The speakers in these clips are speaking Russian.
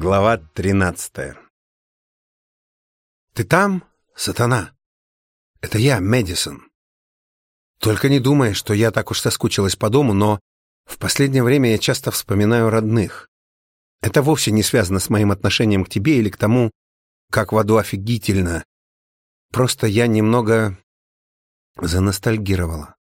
Глава 13. «Ты там, сатана? Это я, Мэдисон. Только не думай, что я так уж соскучилась по дому, но в последнее время я часто вспоминаю родных. Это вовсе не связано с моим отношением к тебе или к тому, как в аду офигительно. Просто я немного заностальгировала.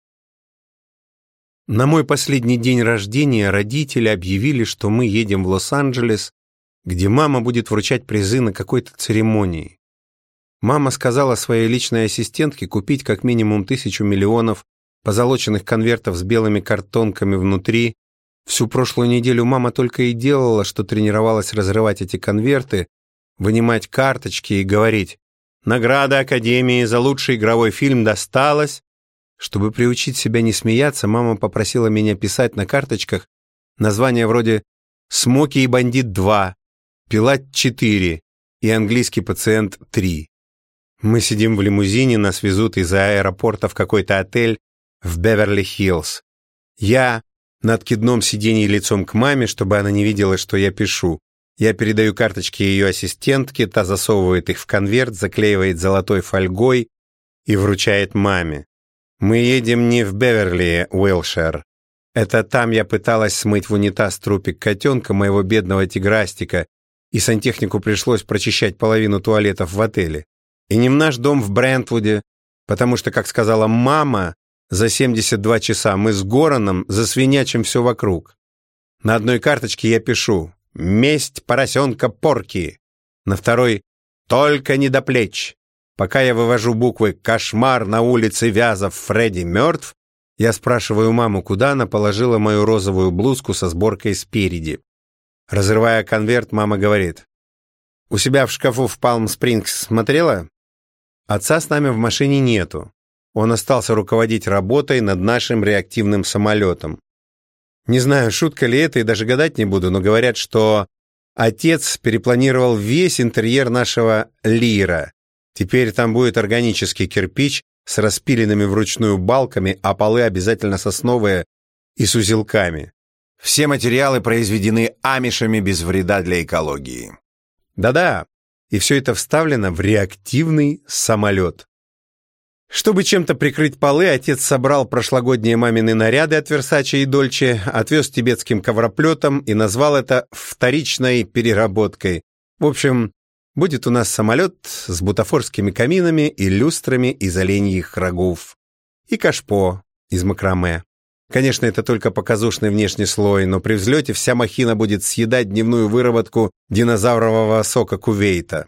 На мой последний день рождения родители объявили, что мы едем в Лос-Анджелес, где мама будет вручать призы на какой-то церемонии. Мама сказала своей личной ассистентке купить как минимум 1000 миллионов позолоченных конвертов с белыми картонками внутри. Всю прошлую неделю мама только и делала, что тренировалась разрывать эти конверты, вынимать карточки и говорить: «Награда Академии за лучший игровой фильм досталась». Чтобы приучить себя не смеяться, мама попросила меня писать на карточках названия вроде «Смоки и бандит 2», «Пила 4» и «Английский пациент 3». Мы сидим в лимузине, нас везут из аэропорта в какой-то отель в Беверли-Хиллз. Я на откидном сиденье лицом к маме, чтобы она не видела, что я пишу. Я передаю карточки ее ассистентке, та засовывает их в конверт, заклеивает золотой фольгой и вручает маме. Мы едем не в Беверли, Уилшир. Это там я пыталась смыть в унитаз трупик котенка, моего бедного тиграстика, и сантехнику пришлось прочищать половину туалетов в отеле. И не в наш дом в Брентвуде, потому что, как сказала мама, за 72 часа мы с Гораном засвинячим все вокруг. На одной карточке я пишу «Месть поросенка Порки», на второй «Только не до плеч». Пока я вывожу буквы «Кошмар на улице Вязов, Фредди мертв», я спрашиваю маму, куда она положила мою розовую блузку со сборкой спереди. Разрывая конверт, мама говорит: «У себя в шкафу в Палм-Спрингс смотрела? Отца с нами в машине нету. Он остался руководить работой над нашим реактивным самолетом. Не знаю, шутка ли это, и даже гадать не буду, но говорят, что отец перепланировал весь интерьер нашего Лира. Теперь там будет органический кирпич с распиленными вручную балками, а полы обязательно сосновые и с узелками. Все материалы произведены амишами без вреда для экологии». Да-да, и все это вставлено в реактивный самолет. Чтобы чем-то прикрыть полы, отец собрал прошлогодние мамины наряды от Версаче и Дольче, отвез тибетским ковроплетом и назвал это вторичной переработкой. В общем, будет у нас самолет с бутафорскими каминами и люстрами из оленьих рогов. И кашпо из макраме. Конечно, это только показушный внешний слой, но при взлете вся махина будет съедать дневную выработку динозаврового сока Кувейта.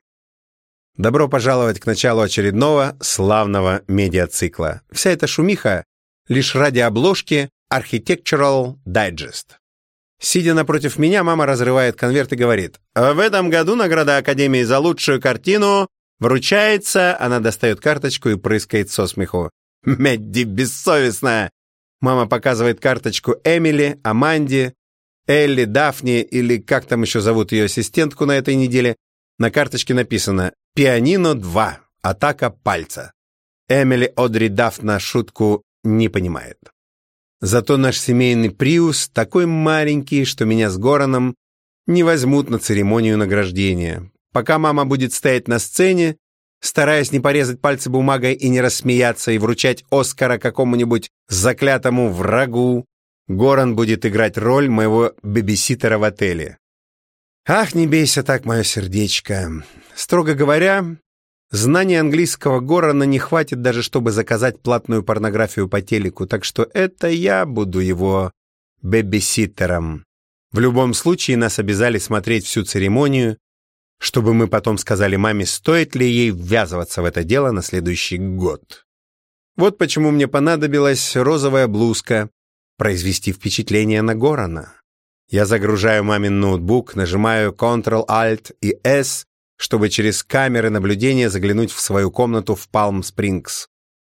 Добро пожаловать к началу очередного славного медиацикла. Вся эта шумиха лишь ради обложки Architectural Digest. Сидя напротив меня, мама разрывает конверт и говорит: «В этом году награда Академии за лучшую картину вручается...» Она достает карточку и прыскает со смеху. «Мэдди бессовестная!» Мама показывает карточку Эмили, Аманде, Элли, Дафне, или как там еще зовут ее ассистентку на этой неделе. На карточке написано «Пианино 2. Атака пальца». Эмили Одри Дафна шутку не понимает. Зато наш семейный приус такой маленький, что меня с Гораном не возьмут на церемонию награждения. Пока мама будет стоять на сцене, стараясь не порезать пальцы бумагой и не рассмеяться, и вручать Оскара какому-нибудь заклятому врагу, Горан будет играть роль моего бэбиситера в отеле. Ах, не бейся так, мое сердечко. Строго говоря, знания английского Горана не хватит даже, чтобы заказать платную порнографию по телеку, так что это я буду его бэбиситером. В любом случае, нас обязали смотреть всю церемонию, чтобы мы потом сказали маме, стоит ли ей ввязываться в это дело на следующий год. Вот почему мне понадобилась розовая блузка, произвести впечатление на Горана. Я загружаю мамин ноутбук, нажимаю Ctrl-Alt и S, чтобы через камеры наблюдения заглянуть в свою комнату в Палм-Спрингс.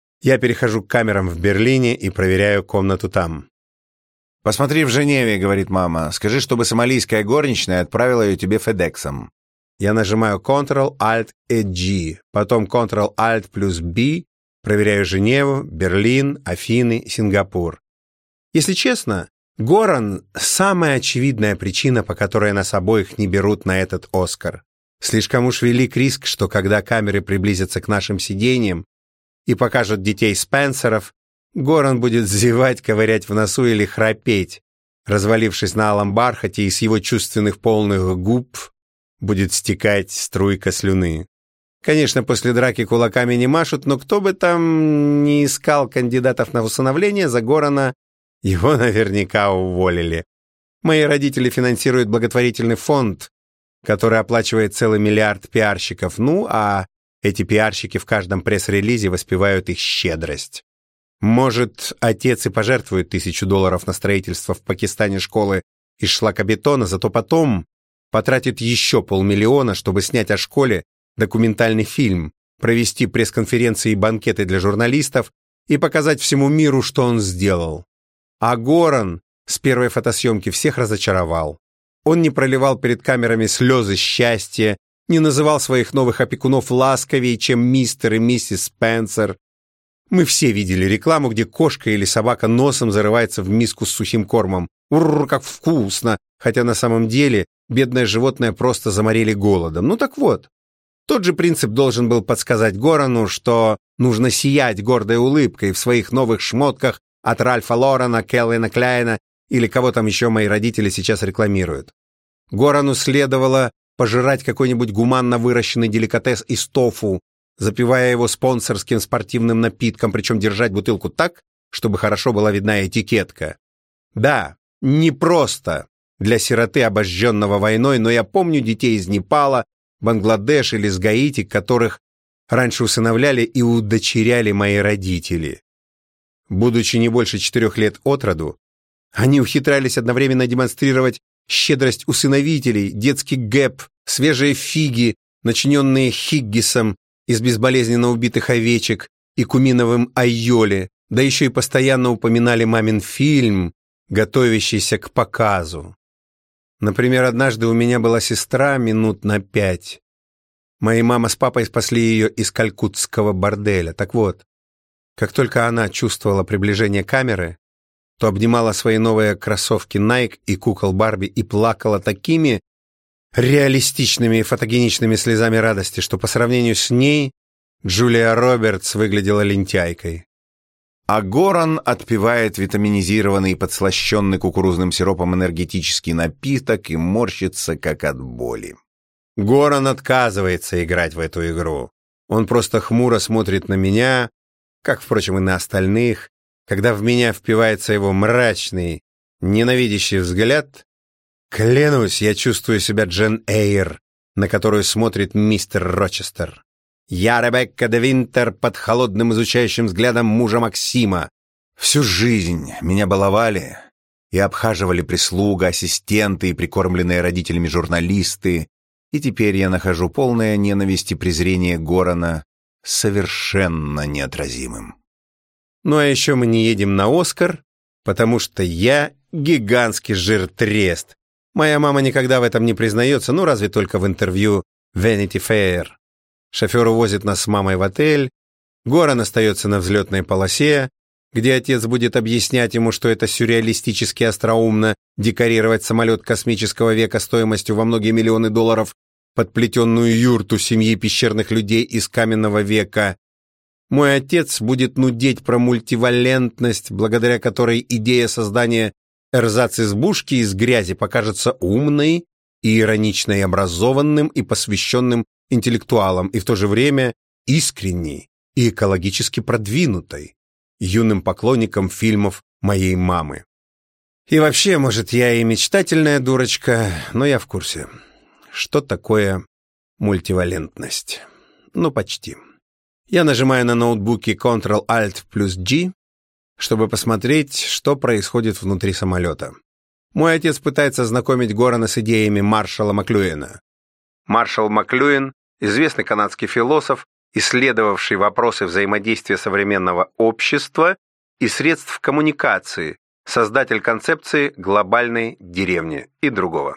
Я перехожу к камерам в Берлине и проверяю комнату там. «Посмотри в Женеве», — говорит мама. «Скажи, чтобы сомалийская горничная отправила ее тебе федексом». Я нажимаю Ctrl-Alt и G, потом Ctrl-Alt плюс B, проверяю Женеву, Берлин, Афины, Сингапур. Если честно, Горан – самая очевидная причина, по которой нас обоих не берут на этот «Оскар». Слишком уж велик риск, что когда камеры приблизятся к нашим сиденьям и покажут детей Спенсеров, Горан будет зевать, ковырять в носу или храпеть, развалившись на алом бархате, и с его чувственных полных губ будет стекать струйка слюны. Конечно, после драки кулаками не машут, но кто бы там ни искал кандидатов на усыновление, за Горана его наверняка уволили. Мои родители финансируют благотворительный фонд, который оплачивает целый миллиард пиарщиков, а эти пиарщики в каждом пресс-релизе воспевают их щедрость. Может, отец и пожертвует $1000 на строительство в Пакистане школы из шлакобетона, зато потом потратит еще $500 000, чтобы снять о школе документальный фильм, провести пресс-конференции и банкеты для журналистов и показать всему миру, что он сделал. А Горан с первой фотосъемки всех разочаровал. Он не проливал перед камерами слезы счастья, не называл своих новых опекунов ласковее, чем мистер и миссис Спенсер. Мы все видели рекламу, где кошка или собака носом зарывается в миску с сухим кормом. Урр, как вкусно! Хотя на самом деле бедное животное просто заморили голодом. Ну так вот, тот же принцип должен был подсказать Горану, что нужно сиять гордой улыбкой в своих новых шмотках от Ральфа Лорена, Кэлвина Кляйна или кого там еще мои родители сейчас рекламируют. Горану следовало пожирать какой-нибудь гуманно выращенный деликатес из тофу, запивая его спонсорским спортивным напитком, причем держать бутылку так, чтобы хорошо была видна этикетка. Да, не просто для сироты, обожженного войной, но я помню детей из Непала, Бангладеш или с Гаити, которых раньше усыновляли и удочеряли мои родители. Будучи не больше 4 лет от роду, они ухитрялись одновременно демонстрировать щедрость усыновителей, детский гэп, свежие фиги, начиненные хиггисом из безболезненно убитых овечек и куминовым айоле, да еще и постоянно упоминали мамин фильм, готовящийся к показу. Например, однажды у меня была сестра минут на 5. Мои мама с папой спасли ее из калькутского борделя. Так вот, как только она чувствовала приближение камеры, то обнимала свои новые кроссовки Nike и кукол Барби и плакала такими реалистичными и фотогеничными слезами радости, что по сравнению с ней Джулия Робертс выглядела лентяйкой. А Горан отпивает витаминизированный и подслащенный кукурузным сиропом энергетический напиток и морщится, как от боли. Горан отказывается играть в эту игру. Он просто хмуро смотрит на меня, как, впрочем, и на остальных. Когда в меня впивается его мрачный, ненавидящий взгляд, клянусь, я чувствую себя Джен Эйр, на которую смотрит мистер Рочестер. Я Ребекка де Винтер под холодным изучающим взглядом мужа Максима. Всю жизнь меня баловали и обхаживали прислуга, ассистенты и прикормленные родителями журналисты, и теперь я нахожу полное ненависть и презрение Горана совершенно неотразимым. Ну а еще мы не едем на «Оскар», потому что я гигантский жиртрест. Моя мама никогда в этом не признается, ну разве только в интервью Vanity Fair. Шофер увозит нас с мамой в отель, Горан остается на взлетной полосе, где отец будет объяснять ему, что это сюрреалистически остроумно декорировать самолет космического века стоимостью во многие миллионы долларов под плетеную юрту семьи пещерных людей из каменного века. Мой отец будет нудеть про мультивалентность, благодаря которой идея создания эрзац-избушки из грязи покажется умной и ироничной, образованным и посвященным интеллектуалом, и в то же время искренней и экологически продвинутой, юным поклонником фильмов моей мамы. И вообще, может, я и мечтательная дурочка, но я в курсе, что такое мультивалентность. Ну, почти. Я нажимаю на ноутбуке Ctrl-Alt+G, чтобы посмотреть, что происходит внутри самолета. Мой отец пытается знакомить Горана с идеями Маршалла Маклюэна. Маршалл Маклюэн – известный канадский философ, исследовавший вопросы взаимодействия современного общества и средств коммуникации, создатель концепции глобальной деревни и другого.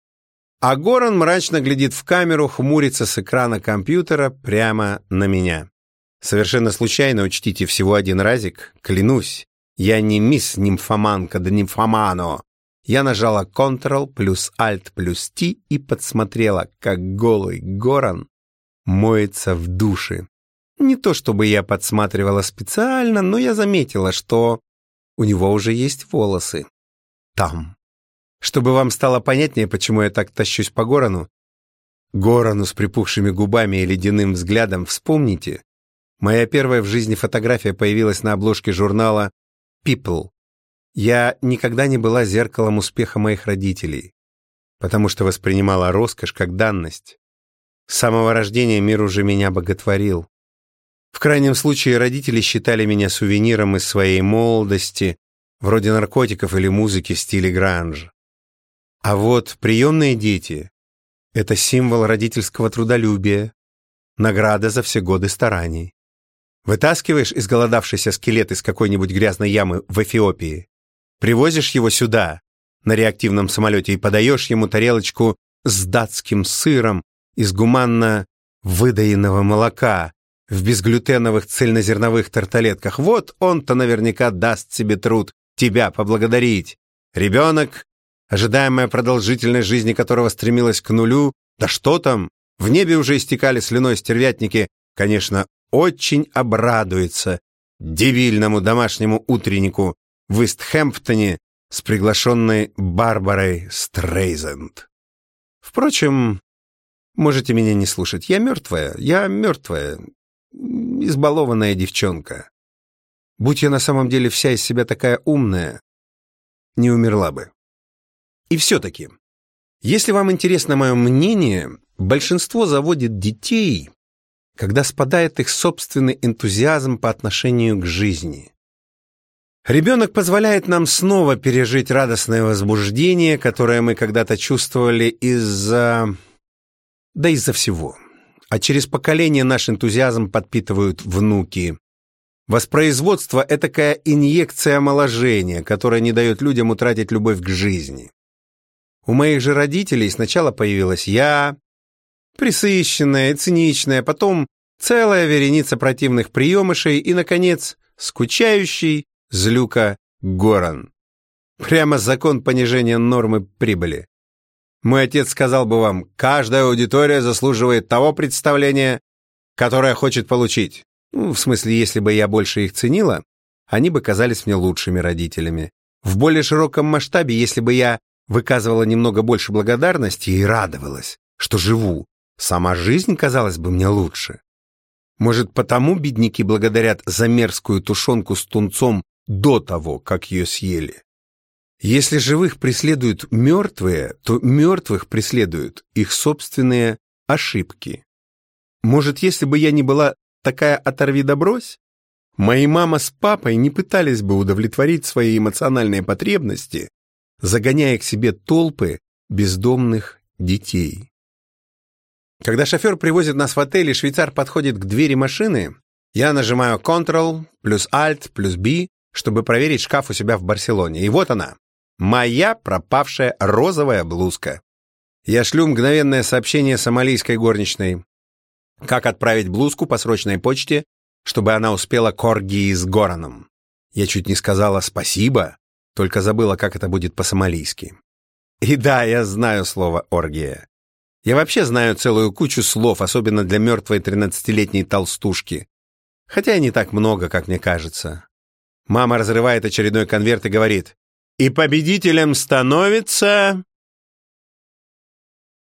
А Горан мрачно глядит в камеру, хмурится с экрана компьютера прямо на меня. Совершенно случайно, учтите, всего один разик, клянусь, Я не мисс нимфоманка да нимфомано. Я нажала Ctrl плюс Alt плюс T и подсмотрела, как голый Горан моется в душе. Не то чтобы я подсматривала специально, но я заметила, что у него уже есть волосы. Там. Чтобы вам стало понятнее, почему я так тащусь по Горану с припухшими губами и ледяным взглядом, вспомните, моя первая в жизни фотография появилась на обложке журнала People. Я никогда не была зеркалом успеха моих родителей, потому что воспринимала роскошь как данность. С самого рождения мир уже меня боготворил. В крайнем случае родители считали меня сувениром из своей молодости, вроде наркотиков или музыки в стиле гранж. А вот приемные дети — это символ родительского трудолюбия, награда за все годы стараний. Вытаскиваешь изголодавшийся скелет из какой-нибудь грязной ямы в Эфиопии, привозишь его сюда на реактивном самолете и подаешь ему тарелочку с датским сыром из гуманно выдоенного молока в безглютеновых цельнозерновых тарталетках. Вот он-то наверняка даст себе труд тебя поблагодарить. Ребенок, ожидаемая продолжительность жизни которого стремилась к нулю, да что там, в небе уже истекали слюной стервятники, конечно, очень обрадуется дебильному домашнему утреннику в Истхэмптоне с приглашенной Барбарой Стрейзенд. Впрочем, можете меня не слушать. Я мертвая, избалованная девчонка. Будь я на самом деле вся из себя такая умная, не умерла бы. И все-таки, если вам интересно мое мнение, большинство заводит детей, когда спадает их собственный энтузиазм по отношению к жизни. Ребенок позволяет нам снова пережить радостное возбуждение, которое мы когда-то чувствовали из-за всего. А через поколение наш энтузиазм подпитывают внуки. Воспроизводство — этакая инъекция омоложения, которая не дает людям утратить любовь к жизни. У моих же родителей сначала появилась я, пресыщенная, циничная, потом целая вереница противных приемышей и, наконец, скучающий злюка Горан. Прямо закон понижения нормы прибыли. Мой отец сказал бы вам, каждая аудитория заслуживает того представления, которое хочет получить. В смысле, если бы я больше их ценила, они бы казались мне лучшими родителями. В более широком масштабе, если бы я выказывала немного больше благодарности и радовалась, что живу, сама жизнь казалась бы мне лучше. Может, потому бедняки благодарят за мерзкую тушенку с тунцом до того, как ее съели. Если живых преследуют мертвые, то мертвых преследуют их собственные ошибки. Может, если бы я не была такая оторви да брось, мои мама с папой не пытались бы удовлетворить свои эмоциональные потребности, загоняя к себе толпы бездомных детей. Когда шофер привозит нас в отель, и швейцар подходит к двери машины, я нажимаю Ctrl плюс Alt плюс B, чтобы проверить шкаф у себя в Барселоне. И вот она, моя пропавшая розовая блузка. Я шлю мгновенное сообщение сомалийской горничной. Как отправить блузку по срочной почте, чтобы она успела к оргии с Гораном. Я чуть не сказала «спасибо», только забыла, как это будет по-сомалийски. И да, я знаю слово «оргия». Я вообще знаю целую кучу слов, особенно для мертвой 13-летней толстушки. Хотя и не так много, как мне кажется. Мама разрывает очередной конверт и говорит: «И победителем становится...»